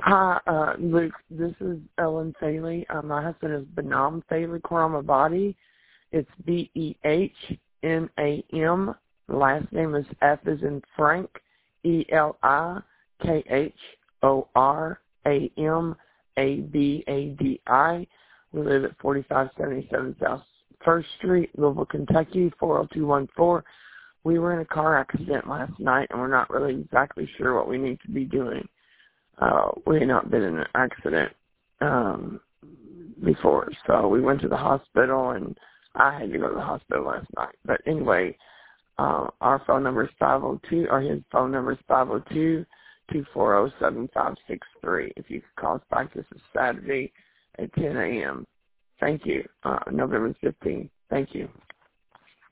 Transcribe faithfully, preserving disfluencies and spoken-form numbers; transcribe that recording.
Hi, uh, Luke. This is Ellen Faley. Uh, my husband is Benam Faley Karamabadi. It's B E H N A M. Last name is F as in Frank, E L I K H O R A M A B A D I. We live at forty-five seventy-seven South First Street, Louisville, Kentucky, four oh two one four. We were in a car accident last night, and we're not really exactly sure what we need to be doing. Uh, we had not been in an accident um, before, so we went to the hospital, and I had to go to the hospital last night. But anyway, uh, our phone number is five oh two, or his phone number is five oh two, two four oh, seven five six three. If you could call us back, this is Saturday at ten a.m. Thank you. Uh, November fifteenth. Thank you.